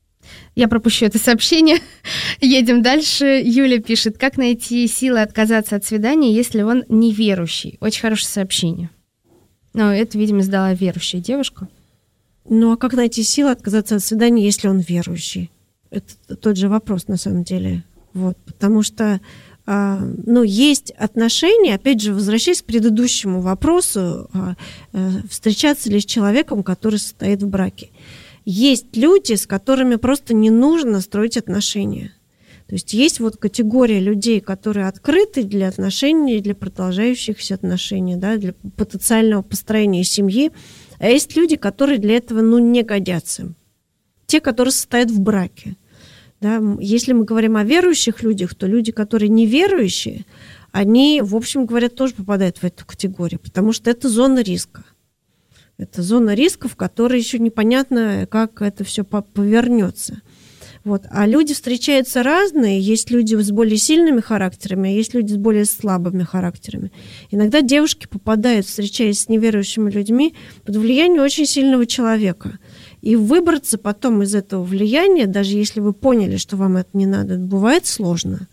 я пропущу это сообщение. Едем дальше. Юля пишет, как найти силы отказаться от свидания, если он неверующий. Очень хорошее сообщение. Ну, это, видимо, сдала верующая девушка. Ну, а как найти силы отказаться от свидания, если он верующий? Это тот же вопрос, на самом деле. Вот, потому что а, ну, есть отношения, опять же, возвращаясь к предыдущему вопросу, а, а, встречаться ли с человеком, который состоит в браке. Есть люди, с которыми просто не нужно строить отношения. То есть есть вот категория людей, которые открыты для отношений, для продолжающихся отношений, да, для потенциального построения семьи. А есть люди, которые для этого ну, не годятся. Те, которые состоят в браке. Да. Если мы говорим о верующих людях, то люди, которые неверующие, они, в общем говоря, тоже попадают в эту категорию, потому что это зона риска. Это зона риска, в которой еще непонятно, как это все повернется. Вот. А люди встречаются разные. Есть люди с более сильными характерами, а есть люди с более слабыми характерами. Иногда девушки попадают, встречаясь с неверующими людьми, под влияние очень сильного человека. И выбраться потом из этого влияния, даже если вы поняли, что вам это не надо, бывает сложно.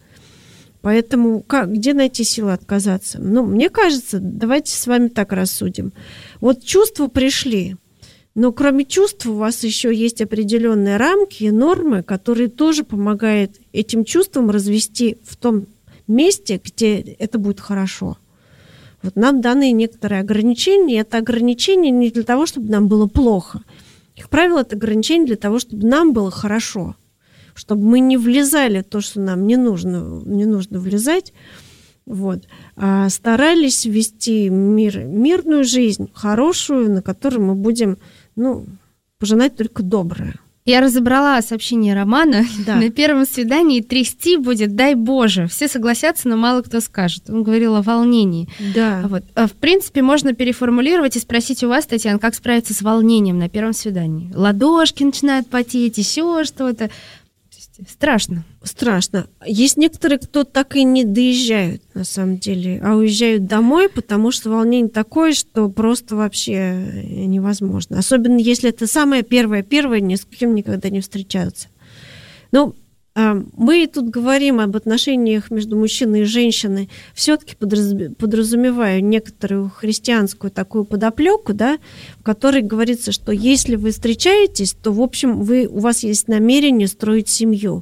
Поэтому как, где найти силы отказаться? Ну, мне кажется, давайте с вами так рассудим. Вот чувства пришли, но кроме чувств у вас еще есть определенные рамки и нормы, которые тоже помогают этим чувствам развести в том месте, где это будет хорошо. Вот нам даны некоторые ограничения, и это ограничения не для того, чтобы нам было плохо. Как правило, это ограничения для того, чтобы нам было хорошо. Чтобы мы не влезали в то, что нам не нужно, не нужно влезать, вот, а старались вести мир, мирную жизнь, хорошую, на которой мы будем, ну, пожинать только доброе. Я разобрала сообщение Романа. Да. На первом свидании трясти будет, дай Боже. Все согласятся, но мало кто скажет. Он говорил о волнении. Да. Вот. В принципе, можно переформулировать и спросить у вас, Татьяна, как справиться с волнением на первом свидании. Ладошки начинают потеть, еще что-то. Страшно. Страшно. Есть некоторые, кто так и не доезжают, на самом деле, а уезжают домой, потому что волнение такое, что просто вообще невозможно. Особенно если это самое первое-первое, ни с кем никогда не встречаются. Ну, мы тут говорим об отношениях между мужчиной и женщиной, все-таки подразумевая некоторую христианскую такую подоплеку, да, в которой говорится, что если вы встречаетесь, то, в общем, вы, у вас есть намерение строить семью.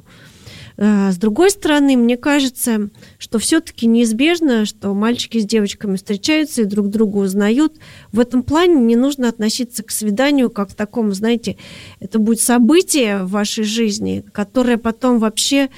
С другой стороны, мне кажется, что все-таки неизбежно, что мальчики с девочками встречаются и друг друга узнают. В этом плане не нужно относиться к свиданию как к такому, знаете, это будет событие в вашей жизни, которое потом вообще,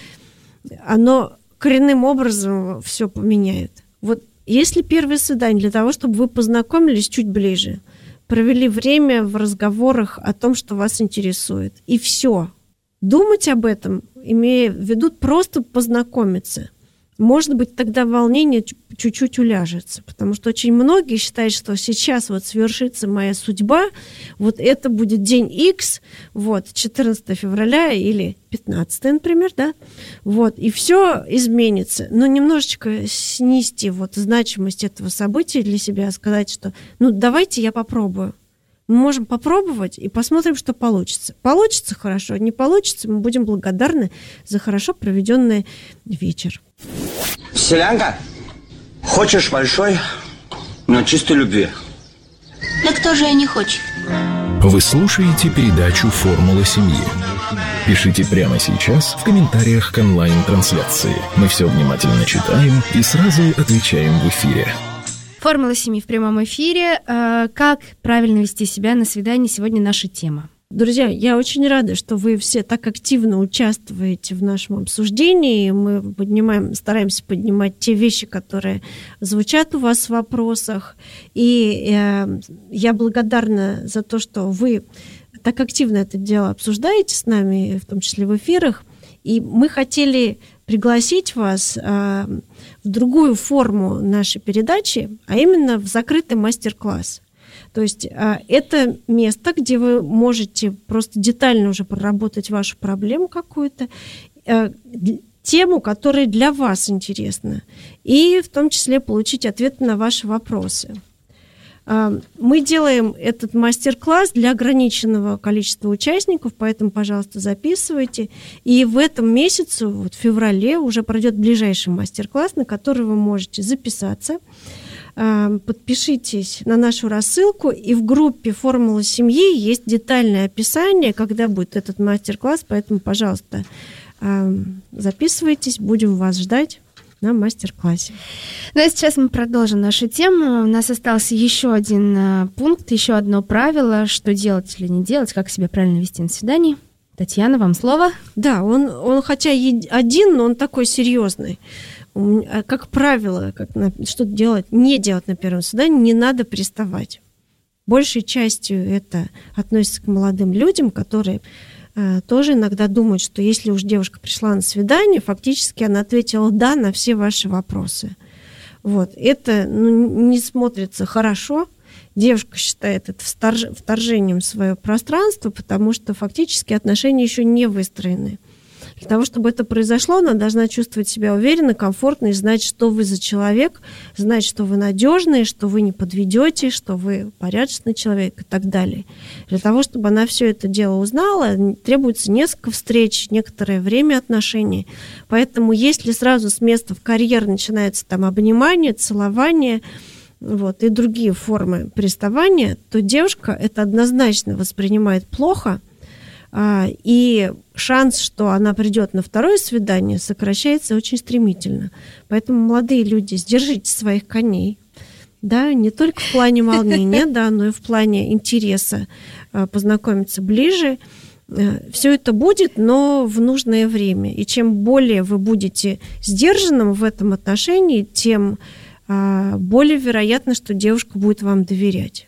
оно коренным образом все поменяет. Вот если первое свидание для того, чтобы вы познакомились чуть ближе, провели время в разговорах о том, что вас интересует, и все. Думать об этом, имея в виду просто познакомиться. Может быть, тогда волнение чуть-чуть уляжется, потому что очень многие считают, что сейчас вот свершится моя судьба, вот это будет день X, вот, четырнадцатого февраля или пятнадцатого, например, да, вот, и все изменится. Но немножечко снизьте вот значимость этого события для себя, сказать, что, ну, давайте я попробую. Мы можем попробовать и посмотрим, что получится. Получится хорошо, не получится, мы будем благодарны за хорошо проведенный вечер. Селянка, хочешь большой, но чистой любви? Да кто же и не хочет? Вы слушаете передачу «Формула семьи». Пишите прямо сейчас в комментариях к онлайн-трансляции. Мы все внимательно читаем и сразу отвечаем в эфире. Формула семьи в прямом эфире. Как правильно вести себя на свидании? Сегодня наша тема. Друзья, я очень рада, что вы все так активно участвуете в нашем обсуждении. Мы поднимаем, стараемся поднимать те вещи, которые звучат у вас в вопросах. И э, я благодарна за то, что вы так активно это дело обсуждаете с нами, в том числе в эфирах. И мы хотели пригласить вас э, в другую форму нашей передачи, а именно в закрытый мастер-класс. То есть э, это место, где вы можете просто детально уже проработать вашу проблему какую-то, э, тему, которая для вас интересна, и в том числе получить ответы на ваши вопросы. Э, мы делаем этот мастер-класс для ограниченного количества участников, поэтому, пожалуйста, записывайте. И в этом месяце, вот в феврале, уже пройдет ближайший мастер-класс, на который вы можете записаться. Подпишитесь на нашу рассылку, и в группе «Формула семьи» есть детальное описание, когда будет этот мастер-класс, поэтому, пожалуйста, записывайтесь, будем вас ждать на мастер-классе. Ну а сейчас мы продолжим нашу тему. У нас остался еще один пункт, еще одно правило, что делать или не делать, как себя правильно вести на свидании. Татьяна, вам слово. Да, он, он хотя и один, но он такой серьезный. Как правило, как на, что делать, не делать на первом свидании, не надо приставать. Большей частью это относится к молодым людям, которые э, тоже иногда думают, что если уж девушка пришла на свидание, фактически она ответила «да» на все ваши вопросы. Вот. Это ну, не смотрится хорошо. Девушка считает это вторжением в свое пространство, потому что фактически отношения еще не выстроены. Для того, чтобы это произошло, она должна чувствовать себя уверенно, комфортно и знать, что вы за человек, знать, что вы надежный, что вы не подведете, что вы порядочный человек и так далее. Для того, чтобы она все это дело узнала, требуется несколько встреч, некоторое время отношений. Поэтому если сразу с места в карьер начинается там обнимание, целование, вот, и другие формы приставания, то девушка это однозначно воспринимает плохо, и шанс, что она придет на второе свидание, сокращается очень стремительно. Поэтому, молодые люди, сдержите своих коней. Да, не только в плане волнения, да, но и в плане интереса познакомиться ближе. Все это будет, но в нужное время. И чем более вы будете сдержанным в этом отношении, тем более вероятно, что девушка будет вам доверять.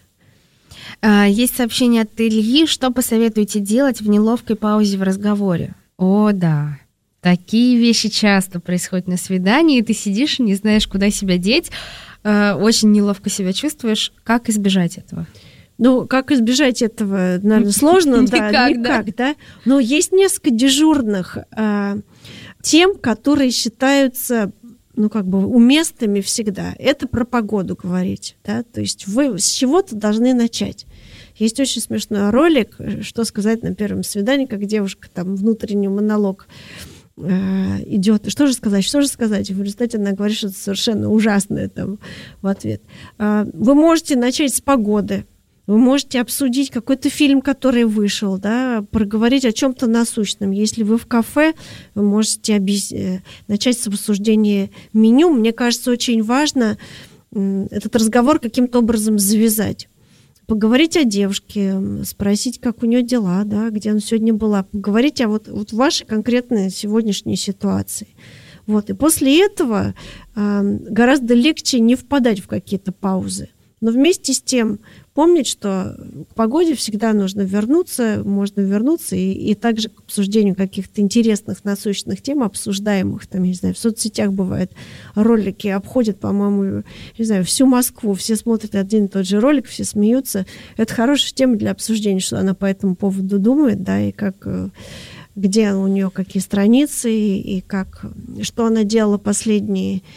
Есть сообщение от Ильи. Что посоветуете делать в неловкой паузе в разговоре? О, да. Такие вещи часто происходят на свидании, и ты сидишь и не знаешь, куда себя деть. Очень неловко себя чувствуешь. Как избежать этого? Ну, как избежать этого, наверное, сложно. Да, никак, да. Но есть несколько дежурных тем, которые считаются ну, как бы уместными всегда. Это про погоду говорить, да, то есть вы с чего-то должны начать. Есть очень смешной ролик, что сказать на первом свидании, как девушка там внутренний монолог э, идет. Что же сказать, что же сказать? И в результате она говорит что-то совершенно ужасное там в ответ. Э, вы можете начать с погоды. Вы можете обсудить какой-то фильм, который вышел, да, проговорить о чем-то насущном. Если вы в кафе, вы можете объяс... начать с обсуждения меню. Мне кажется, очень важно этот разговор каким-то образом завязать. Поговорить о девушке, спросить, как у нее дела, да, где она сегодня была. Поговорить о вот, вот вашей конкретной сегодняшней ситуации. Вот. И после этого э, гораздо легче не впадать в какие-то паузы. Но вместе с тем помнить, что к погоде всегда нужно вернуться, можно вернуться, и, и также к обсуждению каких-то интересных, насущных тем, обсуждаемых, там, я не знаю, в соцсетях бывают ролики, обходят, по-моему, не знаю, всю Москву, все смотрят один и тот же ролик, все смеются. Это хорошая тема для обсуждения, что она по этому поводу думает, да, и как, где у нее какие страницы, и, и как, что она делала последние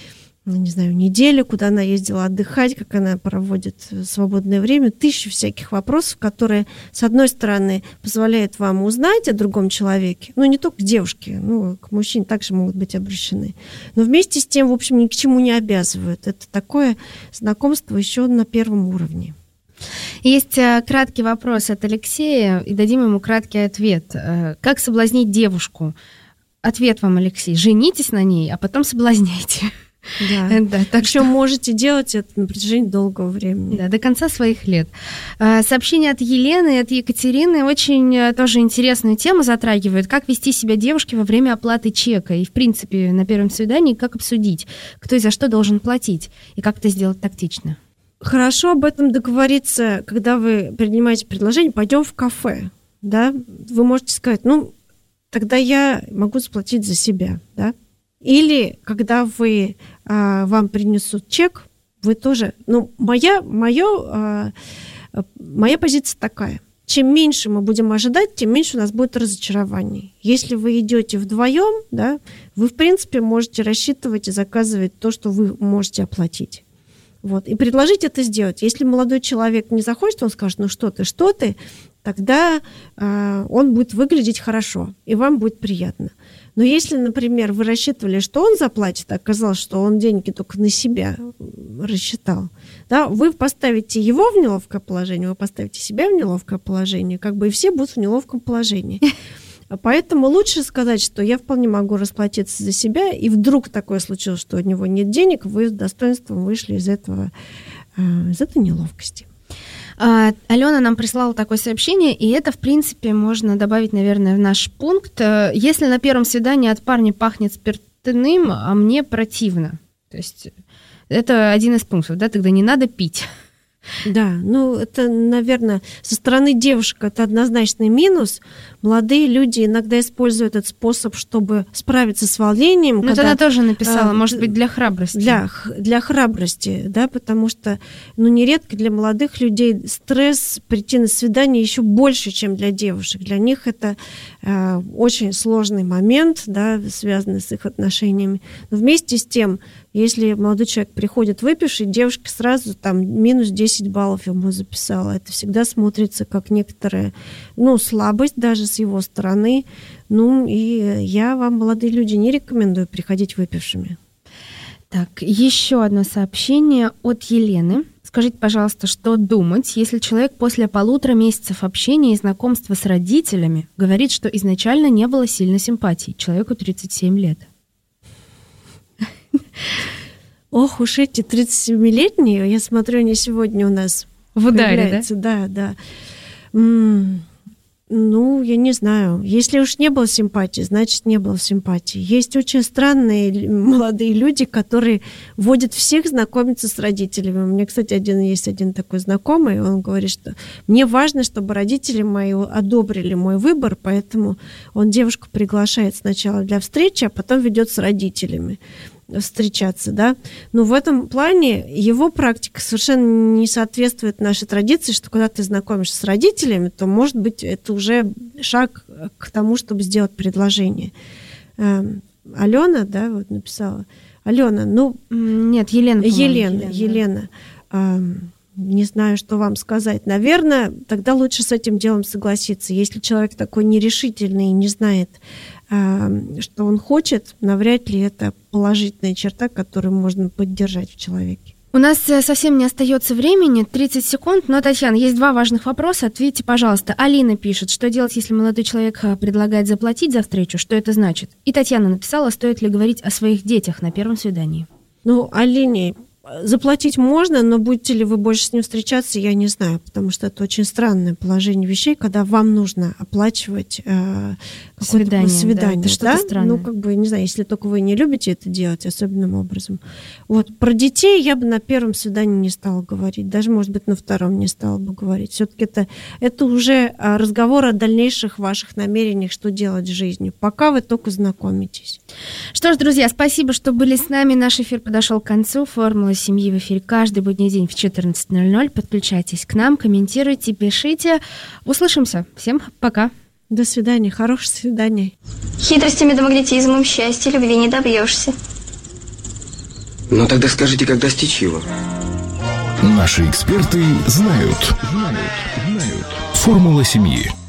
ну, не знаю, неделю, куда она ездила отдыхать, как она проводит свободное время, тысячу всяких вопросов, которые, с одной стороны, позволяют вам узнать о другом человеке, ну, не только к девушке, ну, к мужчине также могут быть обращены, но вместе с тем, в общем, ни к чему не обязывают. Это такое знакомство еще на первом уровне. Есть краткий вопрос от Алексея, и дадим ему краткий ответ. Как соблазнить девушку? Ответ вам, Алексей. Женитесь на ней, а потом соблазняйте. Да. Да, так Причем что можете делать это на протяжении долгого времени. Да, до конца своих лет. Сообщение от Елены и от Екатерины очень тоже интересную тему затрагивает. Как вести себя девушке во время оплаты чека? И, в принципе, на первом свидании как обсудить, кто и за что должен платить, и как это сделать тактично? Хорошо об этом договориться, когда вы принимаете предложение, пойдем в кафе. Да? Вы можете сказать, ну, тогда я могу заплатить за себя, да? Или когда вы, а, вам принесут чек, вы тоже... Ну, моя, моё, а, моя позиция такая. Чем меньше мы будем ожидать, тем меньше у нас будет разочарований. Если вы идете вдвоем, да, вы, в принципе, можете рассчитывать и заказывать то, что вы можете оплатить. Вот. И предложить это сделать. Если молодой человек не захочет, он скажет, ну что ты, что ты, тогда э, он будет выглядеть хорошо, и вам будет приятно. Но если, например, вы рассчитывали, что он заплатит, а оказалось, что он деньги только на себя рассчитал, да, вы поставите его в неловкое положение, вы поставите себя в неловкое положение, как бы и все будут в неловком положении. Поэтому лучше сказать, что я вполне могу расплатиться за себя, и вдруг такое случилось, что у него нет денег, вы с достоинством вышли из этого, из этой неловкости. А, Алена нам прислала такое сообщение, и это, в принципе, можно добавить, наверное, в наш пункт. Если на первом свидании от парня пахнет спиртным, а мне противно. То есть это один из пунктов, да, тогда не надо пить. Да, ну это, наверное, со стороны девушек это однозначный минус. Молодые люди иногда используют этот способ, чтобы справиться с волнением. Ну, это она тоже написала, а, может быть, для храбрости. Для, для храбрости, да, потому что, ну, нередко для молодых людей стресс прийти на свидание еще больше, чем для девушек. Для них это э, очень сложный момент, да, связанный с их отношениями. Но вместе с тем, если молодой человек приходит выпивший, девушка сразу там минус десять баллов ему записала. Это всегда смотрится как некоторая, ну, слабость даже с его стороны. Ну, и я вам, молодые люди, не рекомендую приходить выпившими. Так, еще одно сообщение от Елены. Скажите, пожалуйста, что думать, если человек после полутора месяцев общения и знакомства с родителями говорит, что изначально не было сильной симпатии? Человеку тридцать семь лет. Ох уж эти тридцатисемилетние, я смотрю, они сегодня у нас в ударе, да? Да, да. М-м, ну, я не знаю. Если уж не было симпатии, значит, не было симпатии. Есть очень странные молодые люди, которые водят всех знакомиться с родителями. У меня, кстати, один есть один такой знакомый, он говорит, что мне важно, чтобы родители мои одобрили мой выбор, поэтому он девушку приглашает сначала для встречи, а потом ведет с родителями встречаться, да. Но в этом плане его практика совершенно не соответствует нашей традиции, что когда ты знакомишься с родителями, то, может быть, это уже шаг к тому, чтобы сделать предложение. Алена, да, вот написала. Алена, ну... Нет, Елена. Елена, Елена. Елена. Да. Не знаю, что вам сказать. Наверное, тогда лучше с этим делом согласиться. Если человек такой нерешительный и не знает, что он хочет, навряд ли это положительная черта, которую можно поддержать в человеке. У нас совсем не остается времени, тридцать секунд, но, Татьяна, есть два важных вопроса, ответьте, пожалуйста. Алина пишет, что делать, если молодой человек предлагает заплатить за встречу, что это значит? И Татьяна написала, стоит ли говорить о своих детях на первом свидании. Ну, Алине, заплатить можно, но будете ли вы больше с ним встречаться, я не знаю, потому что это очень странное положение вещей, когда вам нужно оплачивать э, свидание. свидание, да, это что-то да? странное. Ну, как бы, не знаю, если только вы не любите это делать особенным образом. Вот. Про детей я бы на первом свидании не стала говорить, даже, может быть, на втором не стала бы говорить. Все-таки это, это уже разговор о дальнейших ваших намерениях, что делать в жизни. Пока вы только знакомитесь. Что ж, друзья, спасибо, что были с нами. Наш эфир подошел к концу. Формула семьи в эфире каждый будний день в четырнадцать ноль ноль. Подключайтесь к нам, комментируйте, пишите. Услышимся. Всем пока. До свидания. Хорошего свидания. Хитростями да магнетизмом счастья любви не добьешься. Ну тогда скажите, как достичь его. Наши эксперты знают. Знают. Знают. Формула семьи.